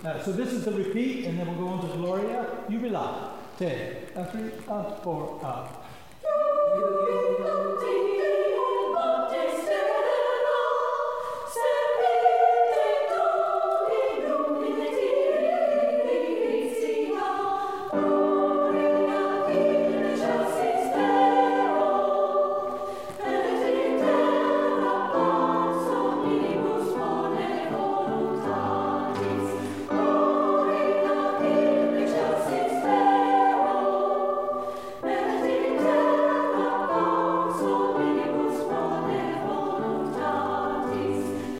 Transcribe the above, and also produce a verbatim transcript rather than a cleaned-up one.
Uh, so this is the repeat, and then we'll go on to Gloria. You be loud. Ten, uh, three, uh, four, up.